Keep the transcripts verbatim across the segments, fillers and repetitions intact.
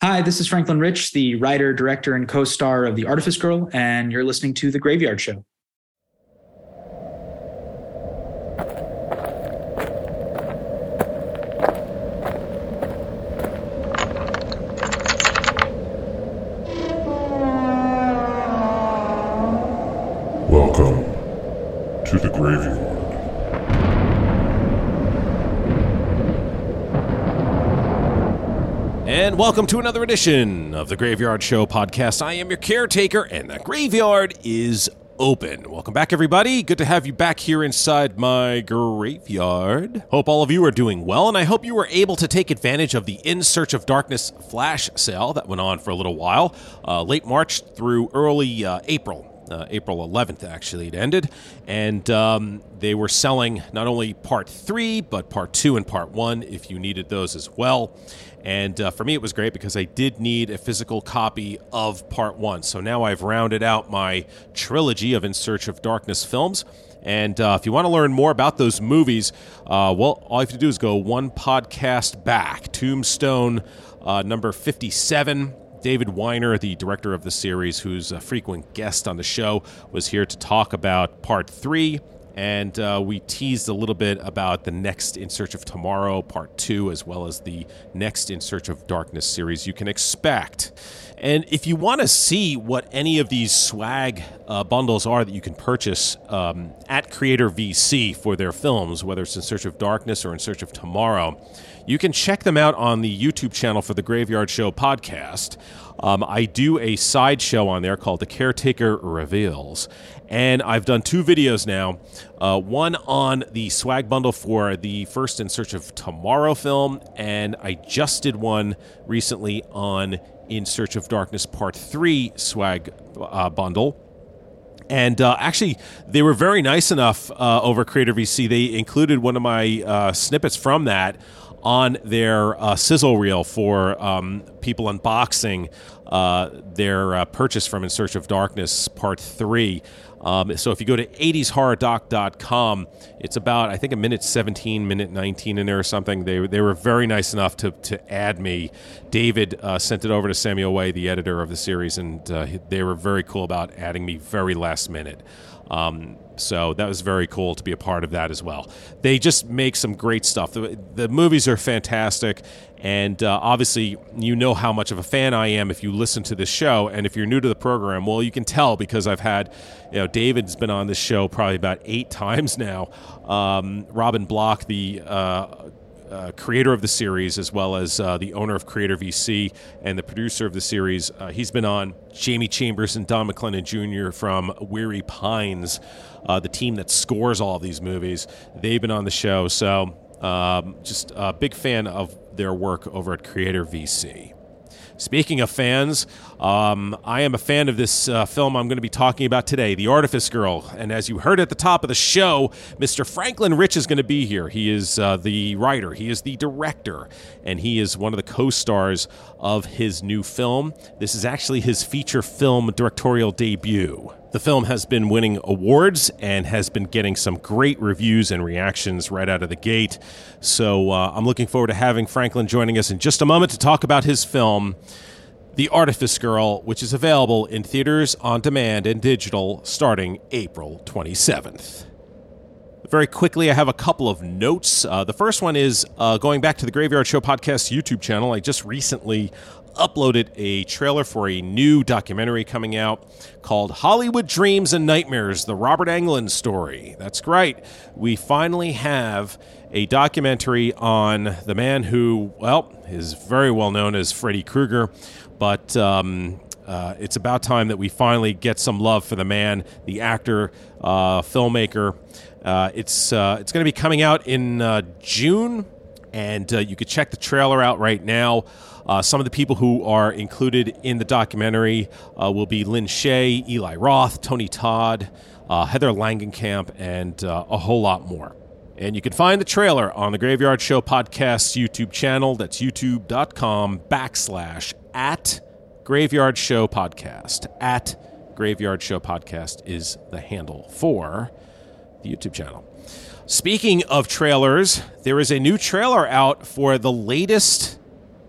Hi, this is Franklin Rich, the writer, director, and co-star of The Artifice Girl, and you're listening to The Graveyard Show. Welcome to The Graveyard. And welcome to another edition of the Graveyard Show podcast. I am your caretaker, and the graveyard is open. Welcome back, everybody. Good to have you back here inside my graveyard. Hope all of you are doing well, and I hope you were able to take advantage of the In Search of Darkness flash sale that went on for a little while, uh, late March through early uh, April. Uh, April eleventh, actually, it ended, and um, they were selling not only part three, but part two and part one, if you needed those as well. And uh, for me, it was great because I did need a physical copy of part one. So now I've rounded out my trilogy of In Search of Darkness films. And uh, if you want to learn more about those movies, uh, well, all you have to do is go one podcast back. Tombstone uh, number fifty-seven. David Weiner, the director of the series, who's a frequent guest on the show, was here to talk about part three. And uh, we teased a little bit about the next In Search of Tomorrow, part two, as well as the next In Search of Darkness series you can expect. And if you want to see what any of these swag uh, bundles are that you can purchase um, at Creator V C for their films, whether it's In Search of Darkness or In Search of Tomorrow, you can check them out on the YouTube channel for the Graveyard Show podcast. Um, I do a side show on there called The Caretaker Reveals, and I've done two videos now, uh, one on the swag bundle for the first In Search of Tomorrow film, and I just did one recently on In Search of Darkness Part three swag uh, bundle. And uh, actually, they were very nice enough uh, over Creator V C. They included one of my uh, snippets from that on their uh, sizzle reel for um, people unboxing uh, their uh, purchase from In Search of Darkness Part three. Um, so if you go to eighties horror doc dot com, it's about, I think, a minute seventeen, minute nineteen in there or something. They they were very nice enough to, to add me. David uh, sent it over to Samuel Way, the editor of the series, and uh, they were very cool about adding me very last minute. Um, so that was very cool to be a part of that as well. They just make some great stuff. The, the movies are fantastic, and uh, obviously you know how much of a fan I am if you listen to this show, and if you're new to the program, well, you can tell because I've had, you know, David's been on this show probably about eight times now. Um, Robin Block, the uh, Uh, creator of the series, as well as uh, the owner of Creator V C and the producer of the series. Uh, he's been on. Jamie Chambers and Don McLennan Junior from Weary Pines, uh, the team that scores all of these movies. They've been on the show, so um, just a big fan of their work over at Creator V C. Speaking of fans, um, I am a fan of this uh, film I'm going to be talking about today, The Artifice Girl. And as you heard at the top of the show, Mister Franklin Rich is going to be here. He is uh, the writer, he is the director, and he is one of the co-stars of his new film. This is actually his feature film directorial debut. The film has been winning awards and has been getting some great reviews and reactions right out of the gate. So uh, I'm looking forward to having Franklin joining us in just a moment to talk about his film, The Artifice Girl, which is available in theaters, on demand, and digital starting April twenty-seventh. Very quickly, I have a couple of notes. Uh, the first one is uh, going back to the Graveyard Show podcast YouTube channel. I just recently uploaded a trailer for a new documentary coming out called Hollywood Dreams and Nightmares, the Robert Englund story. That's right. We finally have a documentary on the man who, well, is very well known as Freddy Krueger, but um, uh, it's about time that we finally get some love for the man, the actor, uh, filmmaker. Uh, it's uh, it's going to be coming out in uh, June, and uh, you can check the trailer out right now. Uh, some of the people who are included in the documentary uh, will be Lynn Shay, Eli Roth, Tony Todd, uh, Heather Langenkamp, and uh, a whole lot more. And you can find the trailer on the Graveyard Show Podcast's YouTube channel. That's youtube.com backslash at Graveyard Show Podcast. At Graveyard Show Podcast is the handle for the YouTube channel. Speaking of trailers, there is a new trailer out for the latest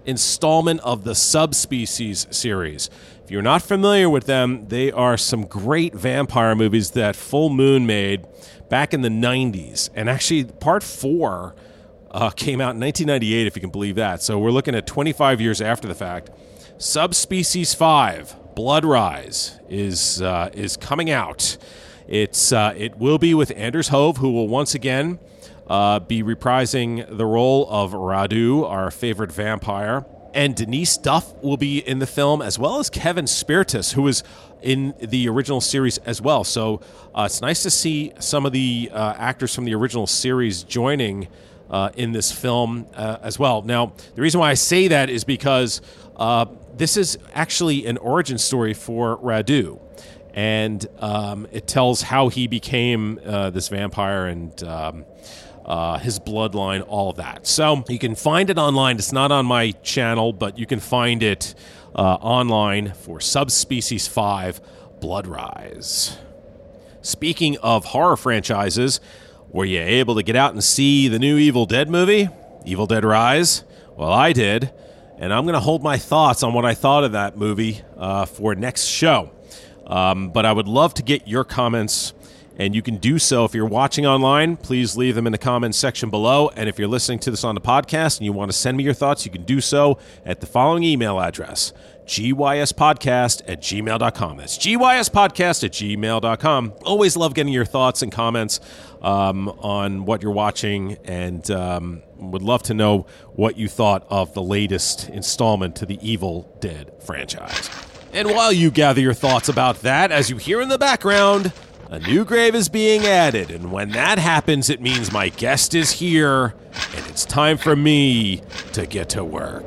installment of the Subspecies series. If you're not familiar with them, they are some great vampire movies that Full Moon made back in the nineties. And actually, part four uh, came out in nineteen ninety-eight, if you can believe that. So we're looking at twenty-five years after the fact. Subspecies five, Blood Rise, is uh, is coming out. It's uh, it will be with Anders Hove, who will once again uh, be reprising the role of Radu, our favorite vampire. And Denise Duff will be in the film, as well as Kevin Spiritus, who was in the original series as well. So uh, it's nice to see some of the uh, actors from the original series joining uh, in this film uh, as well. Now, the reason why I say that is because uh, this is actually an origin story for Radu. And um, it tells how he became uh, this vampire and um, uh, his bloodline, all of that. So you can find it online. It's not on my channel, but you can find it uh, online for Subspecies five, Blood Rise. Speaking of horror franchises, were you able to get out and see the new Evil Dead movie, Evil Dead Rise? Well, I did, and I'm going to hold my thoughts on what I thought of that movie uh, for next show. Um, but I would love to get your comments, and you can do so if you're watching online. Please leave them in the comments section below. And if you're listening to this on the podcast and you want to send me your thoughts, you can do so at the following email address, g y s podcast at gmail dot com. That's g y s podcast at gmail dot com. Always love getting your thoughts and comments um, on what you're watching, and um, would love to know what you thought of the latest installment to the Evil Dead franchise. And while you gather your thoughts about that, as you hear in the background, a new grave is being added. And when that happens, it means my guest is here, and it's time for me to get to work.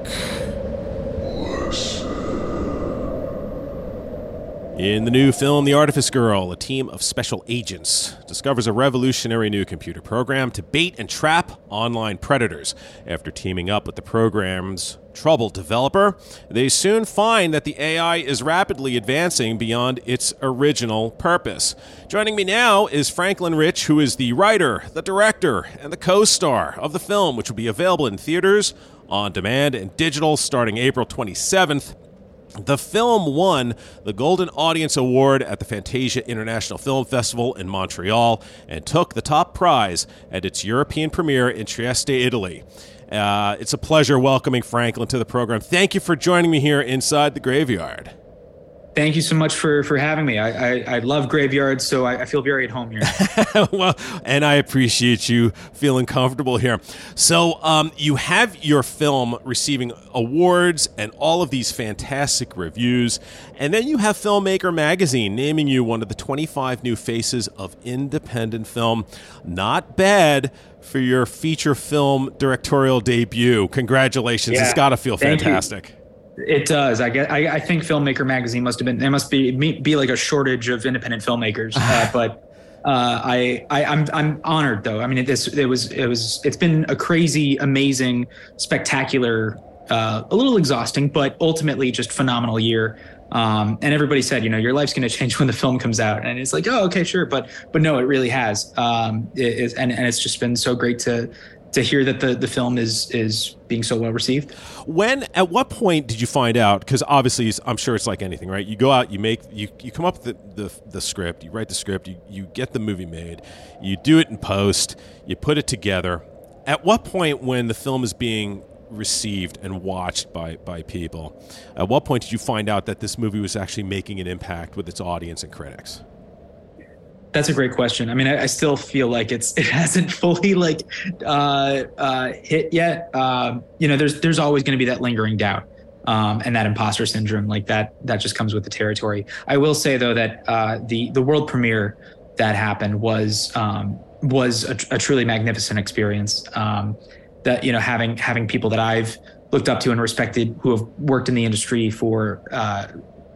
In the new film, The Artifice Girl, a team of special agents discovers a revolutionary new computer program to bait and trap online predators. After teaming up with the program's troubled developer, they soon find that the A I is rapidly advancing beyond its original purpose. Joining me now is Franklin Rich, who is the writer, the director, and the co-star of the film, which will be available in theaters, on demand, and digital starting April twenty-seventh. The film won the Golden Audience Award at the Fantasia International Film Festival in Montreal and took the top prize at its European premiere in Trieste, Italy. Uh, it's a pleasure welcoming Franklin to the program. Thank you for joining me here inside the Graveyard. Thank you so much for, for having me. I, I, I love graveyards, so I, I feel very at home here. Well, and I appreciate you feeling comfortable here. So um, you have your film receiving awards and all of these fantastic reviews, and then you have Filmmaker Magazine naming you one of the twenty-five new faces of independent film. Not bad for your feature film directorial debut. Congratulations. Yeah, it's got to feel fantastic. You. It does. I get. I, I think Filmmaker Magazine must have been. There must be be like a shortage of independent filmmakers. Uh, but uh, I, I, I'm I'm honored though. I mean, it, it was it was it's been a crazy, amazing, spectacular, uh, a little exhausting, but ultimately just phenomenal year. Um, and everybody said, you know, your life's going to change when the film comes out, and it's like, oh, okay, sure, but but no, it really has. Um, it, it, and and it's just been so great to. to hear that the, the film is is being so well received. When, at what point did you find out? Because obviously, I'm sure it's like anything, right? You go out, you make, you, you come up with the, the, the script, you write the script, you, you get the movie made, you do it in post, you put it together. At what point, when the film is being received and watched by, by people, at what point did you find out that this movie was actually making an impact with its audience and critics? That's a great question. I mean, I, I still feel like it's it hasn't fully like uh, uh, hit yet. Um, you know, there's there's always going to be that lingering doubt um, and that imposter syndrome, like that that just comes with the territory. I will say though that uh, the the world premiere that happened was um, was a, a truly magnificent experience. Um, that you know, having having people that I've looked up to and respected who have worked in the industry for uh,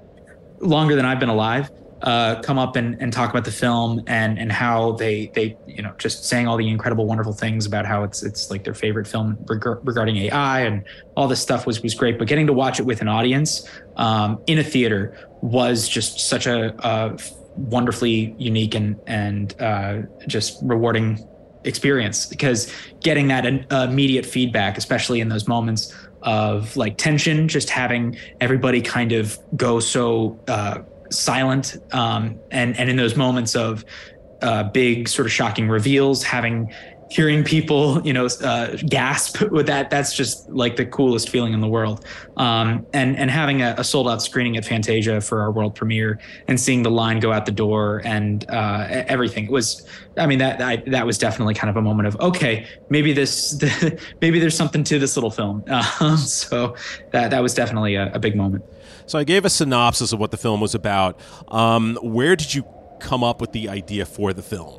longer than I've been alive. Uh, come up and, and talk about the film and and how they they you know just saying all the incredible wonderful things about how it's it's like their favorite film reg- regarding A I and all this stuff was was great. But getting to watch it with an audience um, in a theater was just such a, a wonderfully unique and and uh, just rewarding experience, because getting that uh, immediate feedback, especially in those moments of like tension, just having everybody kind of go so uh, silent, um, and and in those moments of uh, big sort of shocking reveals, having hearing people, you know, uh, gasp with that, that's just like the coolest feeling in the world. Um, and, and having a, a sold out screening at Fantasia for our world premiere and seeing the line go out the door and uh, everything, it was, I mean, that, I, that was definitely kind of a moment of, okay, maybe this, maybe there's something to this little film. Um, so that, that was definitely a, a big moment. So I gave a synopsis of what the film was about. Um, where did you come up with the idea for the film?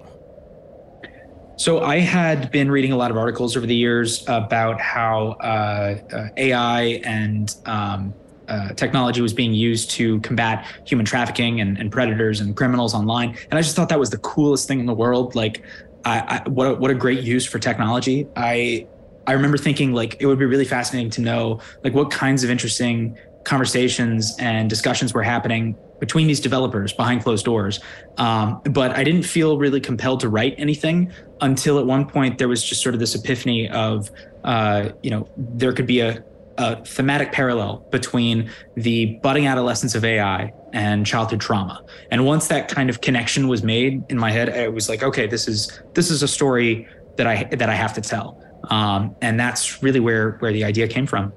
So I had been reading a lot of articles over the years about how uh, uh, A I and um, uh, technology was being used to combat human trafficking and, and predators and criminals online. And I just thought that was the coolest thing in the world. Like, I, I, what a, what a great use for technology. I I remember thinking like it would be really fascinating to know like what kinds of interesting conversations and discussions were happening between these developers behind closed doors. Um, but I didn't feel really compelled to write anything until at one point there was just sort of this epiphany of, uh, you know, there could be a, a thematic parallel between the budding adolescence of A I and childhood trauma. And once that kind of connection was made in my head, it was like, okay, this is this is a story that I that I have to tell. Um, and that's really where where the idea came from.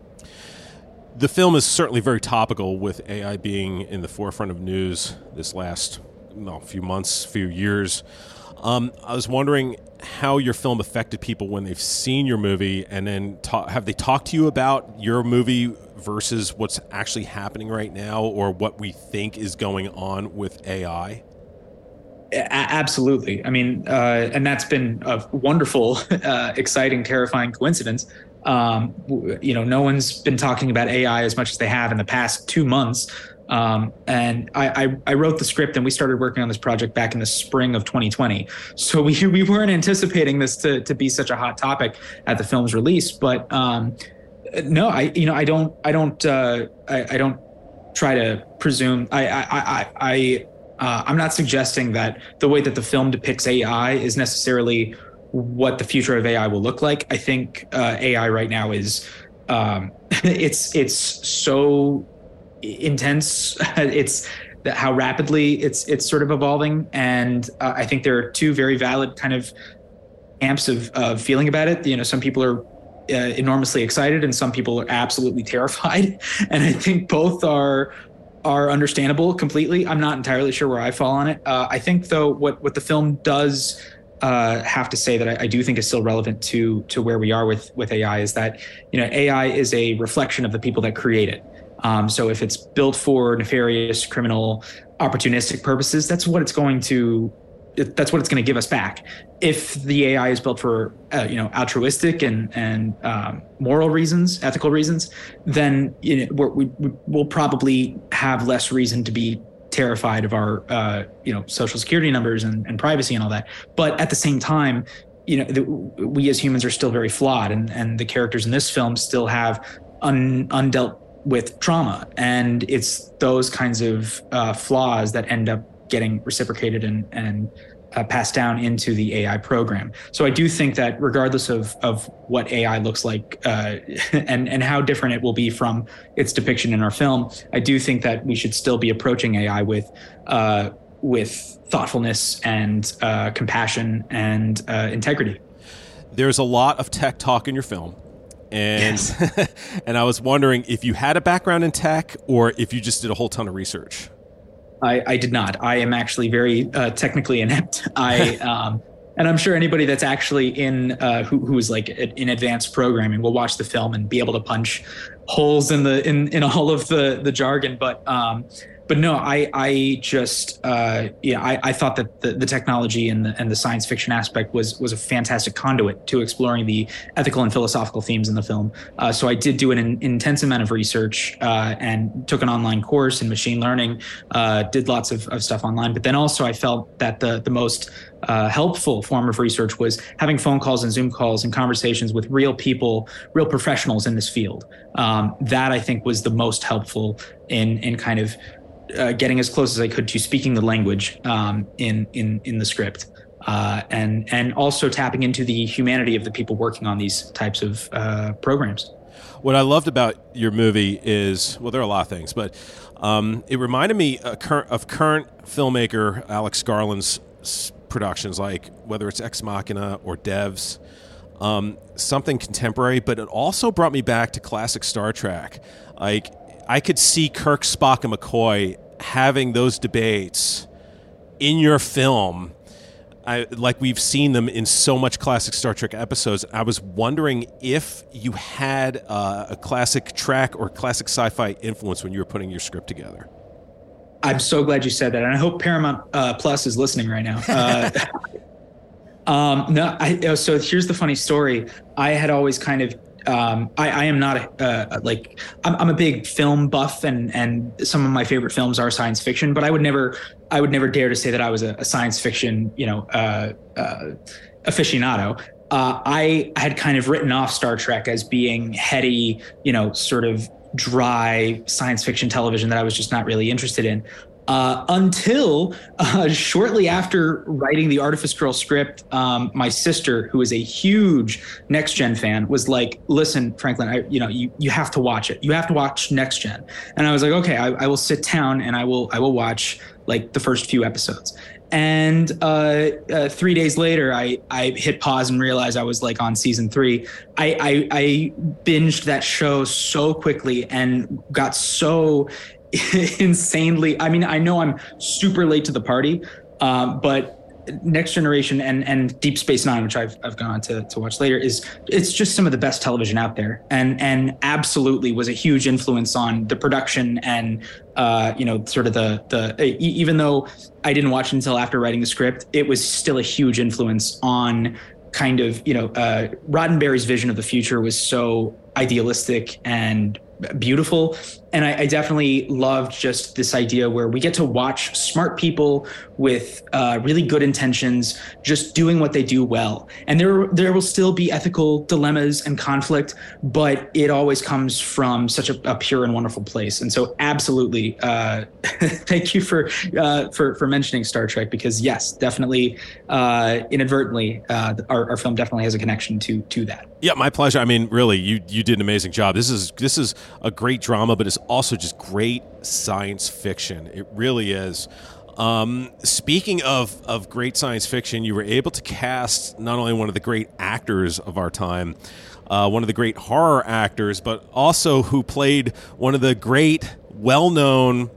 The film is certainly very topical, with A I being in the forefront of news this last no, few months, few years. Um, I was wondering how your film affected people when they've seen your movie, and then ta- have they talked to you about your movie versus what's actually happening right now, or what we think is going on with A I? A- absolutely. I mean, uh, and that's been a wonderful, uh, exciting, terrifying coincidence. Um, you know, no one's been talking about A I as much as they have in the past two months. Um, and I, I, I wrote the script and we started working on this project back in the spring of twenty twenty. So we we weren't anticipating this to to be such a hot topic at the film's release. But um, no, I you know I don't I don't uh, I, I don't try to presume. I I I, I uh, I'm not suggesting that the way that the film depicts A I is necessarily what the future of A I will look like. I think uh, A I right now is um, it's it's so intense. It's how rapidly it's it's sort of evolving, and uh, I think there are two very valid kind of camps of of feeling about it. You know, some people are uh, enormously excited, and some people are absolutely terrified. And I think both are are understandable completely. I'm not entirely sure where I fall on it. Uh, I think though what what the film does uh, have to say that I, I do think is still relevant to to where we are with with A I is that, you know, A I is a reflection of the people that create it. Um, so if it's built for nefarious, criminal, opportunistic purposes, that's what it's going to that's what it's going to give us back. If the A I is built for uh, you know altruistic and and um, moral reasons, ethical reasons, then you know, we're, we we'll probably have less reason to be terrified of our uh, you know social security numbers and, and privacy and all that. But at the same time, you know, the, we as humans are still very flawed, and and the characters in this film still have un, undealt with trauma, and it's those kinds of uh, flaws that end up getting reciprocated and and uh, passed down into the A I program. So I do think that regardless of of what A I looks like uh, and and how different it will be from its depiction in our film, I do think that we should still be approaching A I with uh, with thoughtfulness and uh, compassion and uh, integrity. There's a lot of tech talk in your film. And yes. And I was wondering if you had a background in tech or if you just did a whole ton of research. I, I did not. I am actually very uh, technically inept. I um, and I'm sure anybody that's actually in uh, who who is like in advanced programming will watch the film and be able to punch holes in the in, in all of the the jargon. But um, but no, I I just uh, yeah I, I thought that the, the technology and the and the science fiction aspect was was a fantastic conduit to exploring the ethical and philosophical themes in the film. Uh, so I did do an, an intense amount of research uh, and took an online course in machine learning. Uh, did lots of, of stuff online, but then also I felt that the the most uh, helpful form of research was having phone calls and Zoom calls and conversations with real people, real professionals in this field. Um, that I think was the most helpful in in kind of Uh, getting as close as I could to speaking the language um, in in in the script, uh, and and also tapping into the humanity of the people working on these types of uh, programs. What I loved about your movie is, well, there are a lot of things, but um, it reminded me uh, cur- of current filmmaker Alex Garland's s- productions, like whether it's Ex Machina or Devs, um, something contemporary, but it also brought me back to classic Star Trek. Like, I could see Kirk, Spock, and McCoy having those debates in your film, I, like we've seen them in so much classic Star Trek episodes. I was wondering if you had uh, a classic Trek or classic sci-fi influence when you were putting your script together. I'm so glad you said that, and I hope Paramount uh, Plus is listening right now. Uh, um, no, I, so here's the funny story. I had always kind of, um, I, I am not a, uh, like, I'm, I'm a big film buff, and and some of my favorite films are science fiction, but I would never, I would never dare to say that I was a, a science fiction, you know, uh, uh, aficionado. Uh, I had kind of written off Star Trek as being heady, you know, sort of dry science fiction television that I was just not really interested in. Uh, until uh, shortly after writing the Artifice Girl script, um, my sister, who is a huge Next Gen fan, was like, "Listen, Franklin, I, you know, you you have to watch it. You have to watch Next Gen." And I was like, "Okay, I, I will sit down and I will I will watch like the first few episodes." And uh, uh, three days later, I, I hit pause and realized I was like on season three. I, I, I binged that show so quickly and got so insanely. I mean, I know I'm super late to the party, um, but Next Generation and, and Deep Space Nine, which I've I've gone on to, to watch later, is it's just some of the best television out there, and and absolutely was a huge influence on the production and uh, you know, sort of the the even though I didn't watch it until after writing the script, it was still a huge influence on kind of, you know, uh, Roddenberry's vision of the future was so idealistic and beautiful. And I, I definitely loved just this idea where we get to watch smart people with uh, really good intentions, just doing what they do well. And there, there will still be ethical dilemmas and conflict, but it always comes from such a, a pure and wonderful place. And so absolutely, uh, thank you for, uh, for, for mentioning Star Trek, because yes, definitely, uh, inadvertently, uh, our, our film definitely has a connection to, to that. Yeah, my pleasure. I mean, really, you you did an amazing job. This is this is a great drama, but it's also just great science fiction. It really is. Um, speaking of of great science fiction, you were able to cast not only one of the great actors of our time, uh, one of the great horror actors, but also who played one of the great, well-known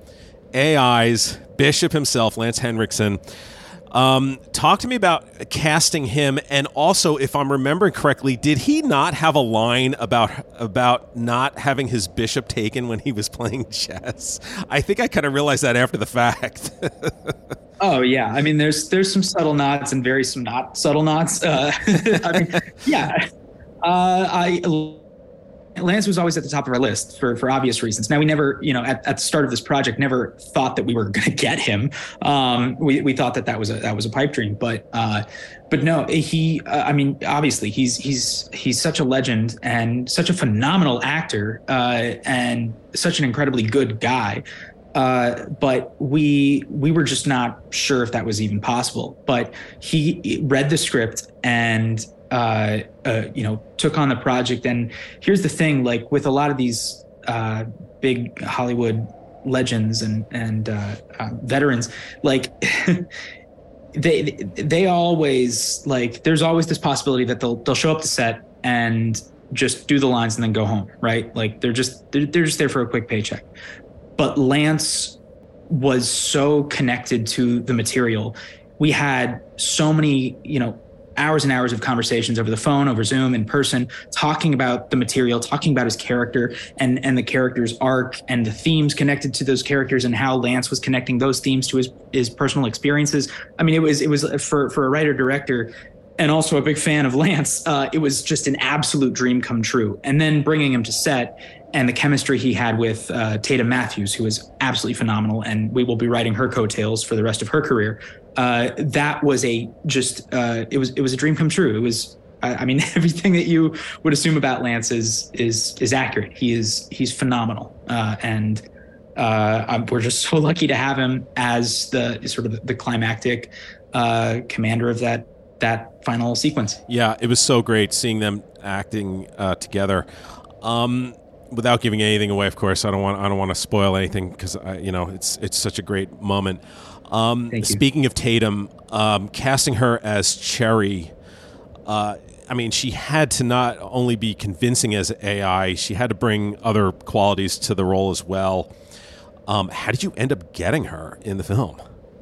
A Is, Bishop himself, Lance Henriksen. Um, talk to me about casting him, and also, if I'm remembering correctly, did he not have a line about about not having his bishop taken when he was playing chess? I think I kind of realized that after the fact. Oh yeah, I mean, there's there's some subtle nods and very some not subtle nods. Uh, I mean, yeah, uh, I. Lance was always at the top of our list for, for obvious reasons. Now, we never, you know, at, at the start of this project, never thought that we were going to get him. Um, we, we thought that that was a, that was a pipe dream, but, uh, but no, he, uh, I mean, obviously he's, he's, he's such a legend and such a phenomenal actor, uh, and such an incredibly good guy. Uh, but we, we were just not sure if that was even possible, but he read the script and, uh, uh, you know, took on the project. And here's the thing, like with a lot of these uh, big Hollywood legends and, and uh, uh, veterans, like they, they always like, there's always this possibility that they'll, they'll show up to set and just do the lines and then go home. Right. Like they're just, they're, they're just there for a quick paycheck. But Lance was so connected to the material. We had so many, you know, hours and hours of conversations over the phone, over Zoom, in person, talking about the material, talking about his character and, and the character's arc and the themes connected to those characters and how Lance was connecting those themes to his, his personal experiences. I mean, it was, it was for, for a writer director and also a big fan of Lance. Uh, it was just an absolute dream come true. And then bringing him to set and the chemistry he had with uh, Tatum Matthews, who is absolutely phenomenal. And we will be writing her coattails for the rest of her career. Uh, that was a just uh, it was it was a dream come true. It was I, I mean everything that you would assume about Lance is is is accurate. He is he's phenomenal, uh, and uh, I'm, we're just so lucky to have him as the sort of the climactic uh, commander of that that final sequence. Yeah, it was so great seeing them acting uh, together. Um, without giving anything away, of course, I don't want I don't want to spoil anything because you know it's it's such a great moment. Um, Thank you. Speaking of Tatum, um, casting her as Cherry, uh, I mean, she had to not only be convincing as A I, she had to bring other qualities to the role as well. Um, how did you end up getting her in the film?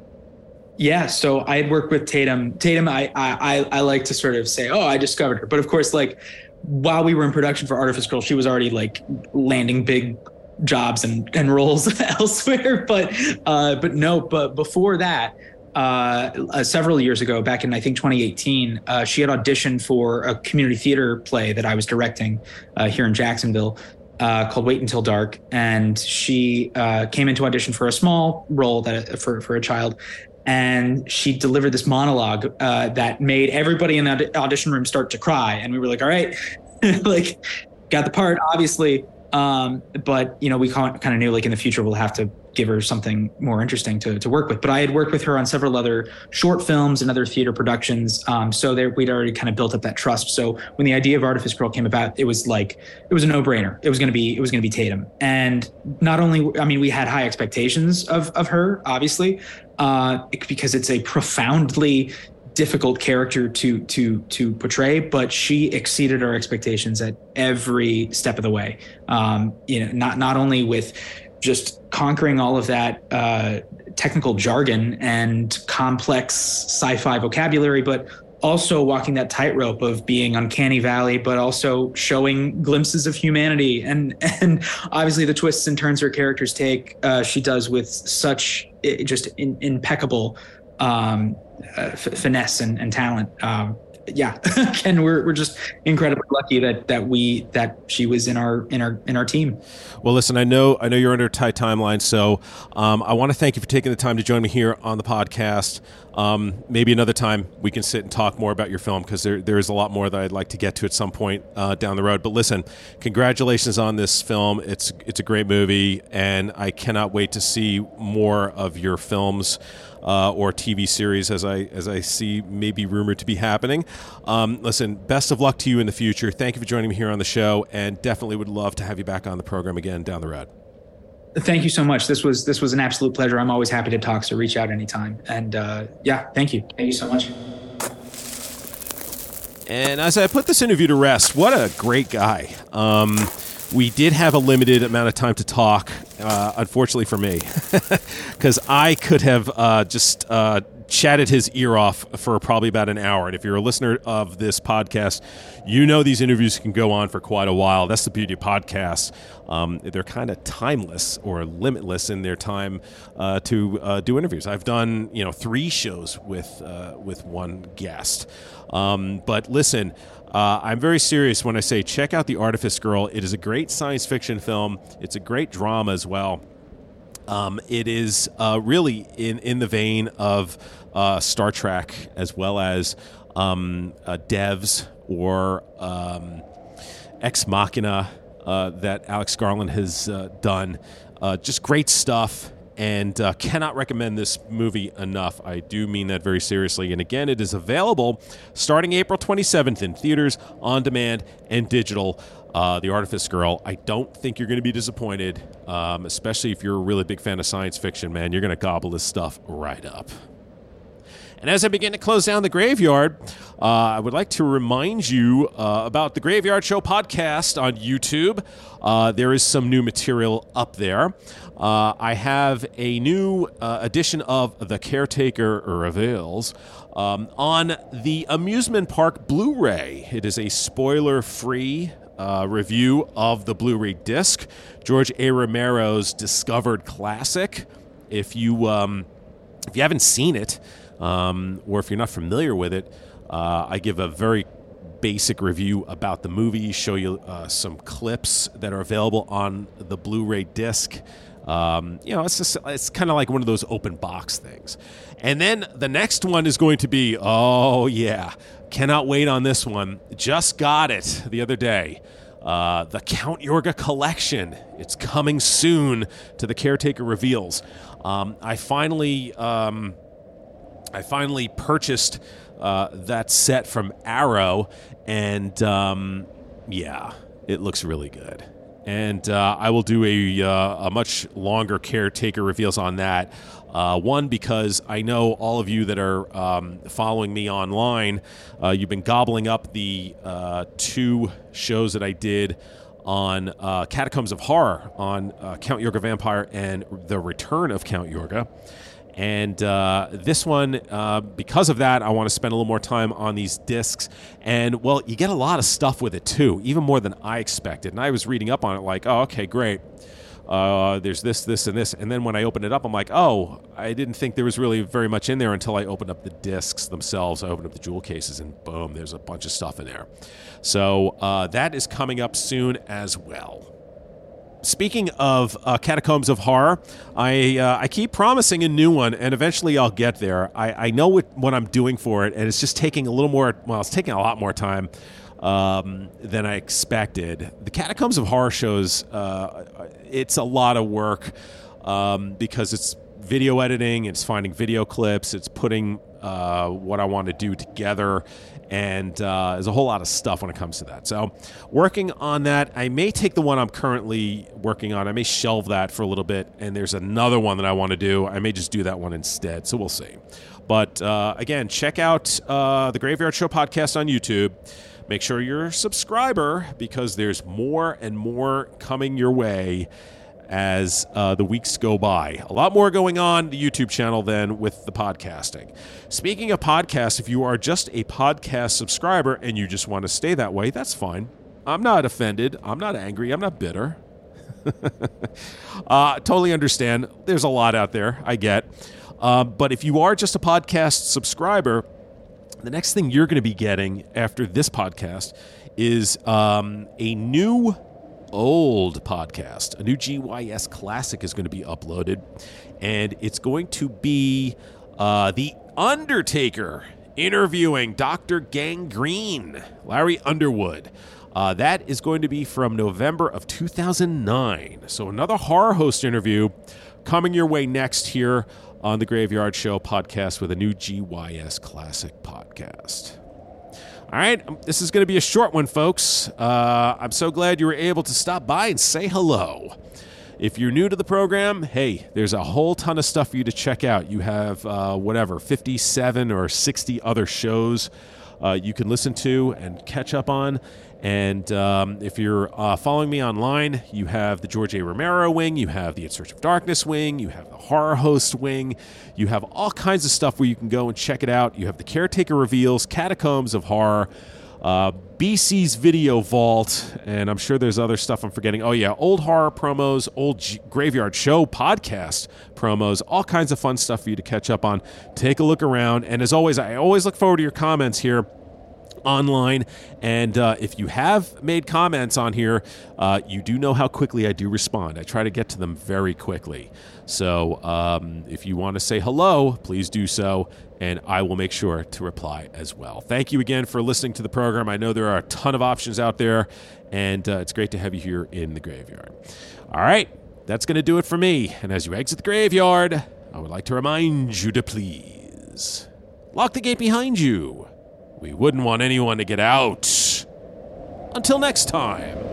Yeah, so I had worked with Tatum. Tatum, I, I I like to sort of say, oh, I discovered her. But of course, like while we were in production for Artifice Girl, she was already like landing big jobs and, and roles elsewhere. But uh, but no, but before that, uh, uh, several years ago, back in I think twenty eighteen, uh, she had auditioned for a community theater play that I was directing uh, here in Jacksonville. Uh, called Wait Until Dark, and she uh, came into audition for a small role that for for a child, and she delivered this monologue uh, that made everybody in the audition room start to cry, and we were like, all right, like got the part, obviously, um, but you know we kind of knew like in the future we'll have to give her something more interesting to to work with. But I had worked with her on several other short films and other theater productions. Um, so there, we'd already kind of built up that trust. So when the idea of Artifice Girl came about, it was like, it was a no brainer. It was going to be, it was going to be Tatum. And not only, I mean, we had high expectations of, of her, obviously, uh, because it's a profoundly difficult character to, to, to portray, but she exceeded our expectations at every step of the way. Um, you know, not, not only with just conquering all of that uh, technical jargon and complex sci-fi vocabulary, but also walking that tightrope of being uncanny valley, but also showing glimpses of humanity. And and obviously the twists and turns her characters take, uh, she does with such just in, impeccable um, uh, f- finesse and, and talent. Um, yeah, and we're we're just incredibly lucky that that we that she was in our in our in our team. Well, listen, I know I know you're under a tight timeline, so um, I want to thank you for taking the time to join me here on the podcast. Um, maybe another time we can sit and talk more about your film because there there is a lot more that I'd like to get to at some point uh, down the road. But listen, congratulations on this film. It's it's a great movie, and I cannot wait to see more of your films. Uh, or T V series, as I as I see maybe rumored to be happening. Um, listen, best of luck to you in the future. Thank you for joining me here on the show, and definitely would love to have you back on the program again down the road. Thank you so much. This was this was an absolute pleasure. I'm always happy to talk, so reach out anytime. And uh, yeah, thank you. Thank you so much. And as I put this interview to rest, what a great guy. Um, we did have a limited amount of time to talk, uh, unfortunately for me, because I could have uh, just uh, chatted his ear off for probably about an hour. And if you're a listener of this podcast, you know these interviews can go on for quite a while. That's the beauty of podcasts. Um, they're kind of timeless or limitless in their time uh, to uh, do interviews. I've done, you know, three shows with uh, with one guest. Um, but listen, uh, I'm very serious when I say check out The Artifice Girl. It is a great science fiction film. It's a great drama as well. Um, it is uh, really in, in the vein of uh, Star Trek as well as um, uh, Devs or um, Ex Machina uh, that Alex Garland has uh, done. Uh, just great stuff. And uh, cannot recommend this movie enough. I do mean that very seriously. And again, it is available starting April twenty-seventh in theaters, on demand, and digital. Uh, The Artifice Girl. I don't think you're going to be disappointed, um, especially if you're a really big fan of science fiction, man. You're going to gobble this stuff right up. And as I begin to close down the Graveyard, uh, I would like to remind you uh, about the Graveyard Show podcast on YouTube. Uh, there is some new material up there. Uh, I have a new uh, edition of The Caretaker Reveals um, on the Amusement Park Blu-ray. It is a spoiler-free uh, review of the Blu-ray disc, George A. Romero's discovered classic. If you um, if you haven't seen it, Um, or if you're not familiar with it, uh, I give a very basic review about the movie, show you uh, some clips that are available on the Blu-ray disc. Um, you know, it's just, it's kind of like one of those open box things. And then the next one is going to be, oh yeah, cannot wait on this one. Just got it the other day. Uh, the Count Yorga collection. It's coming soon to The Caretaker Reveals. Um, I finally... Um, I finally purchased uh, that set from Arrow, and um, yeah, it looks really good. And uh, I will do a, uh, a much longer caretaker reveals on that. Uh, one, because I know all of you that are um, following me online, uh, you've been gobbling up the uh, two shows that I did on uh, Catacombs of Horror, on uh, Count Yorga Vampire and The Return of Count Yorga. And uh, this one, uh, because of that, I want to spend a little more time on these discs. And, well, you get a lot of stuff with it, too, even more than I expected. And I was reading up on it like, oh, okay, great. Uh, there's this, this, and this. And then when I opened it up, I'm like, oh, I didn't think there was really very much in there until I opened up the discs themselves. I opened up the jewel cases, and boom, there's a bunch of stuff in there. So uh, that is coming up soon as well. Speaking of uh, Catacombs of Horror, I uh, I keep promising a new one, and eventually I'll get there. I, I know what, what I'm doing for it, and it's just taking a little more, well, it's taking a lot more time um, than I expected. The Catacombs of Horror shows, uh, it's a lot of work um, because it's video editing, it's finding video clips, it's putting uh, what I want to do together, and uh, there's a whole lot of stuff when it comes to that. So working on that. I may take the one I'm currently working on. I may shelve that for a little bit, and there's another one that I want to do. I may just do that one instead, so we'll see. But uh, again, check out uh, the Graveyard Show podcast on YouTube. Make sure you're a subscriber, because there's more and more coming your way as uh, the weeks go by. A lot more going on the YouTube channel than with the podcasting. Speaking of podcasts, if you are just a podcast subscriber and you just want to stay that way, that's fine. I'm not offended. I'm not angry. I'm not bitter. uh, totally understand. There's a lot out there. I get. Uh, but if you are just a podcast subscriber, the next thing you're going to be getting after this podcast is um, a new old podcast. A new G Y S classic is going to be uploaded, and it's going to be uh, The Undertaker interviewing Doctor Gangrene, Larry Underwood. Uh, that is going to be from November of two thousand nine. So another horror host interview coming your way next here on the Graveyard Show podcast with a new G Y S classic podcast. All right, this is going to be a short one, folks. Uh, I'm so glad you were able to stop by and say hello. If you're new to the program, hey, there's a whole ton of stuff for you to check out. You have, uh, whatever, fifty-seven or sixty other shows uh, you can listen to and catch up on. And um, if you're uh, following me online, you have the George A. Romero wing, you have the In Search of Darkness wing, you have the Horror Host wing, you have all kinds of stuff where you can go and check it out. You have the Caretaker Reveals, Catacombs of Horror, uh, B C's Video Vault, and I'm sure there's other stuff I'm forgetting. Oh yeah, old horror promos, old G- Graveyard Show podcast promos, all kinds of fun stuff for you to catch up on. Take a look around, and as always, I always look forward to your comments here online, and uh, if you have made comments on here, uh, you do know how quickly I do respond. I try to get to them very quickly. So um, if you want to say hello, please do so, and I will make sure to reply as well. Thank you again for listening to the program. I know there are a ton of options out there, and uh, it's great to have you here in the graveyard. All right, that's going to do it for me. And as you exit the graveyard, I would like to remind you to please lock the gate behind you. We wouldn't want anyone to get out. Until next time.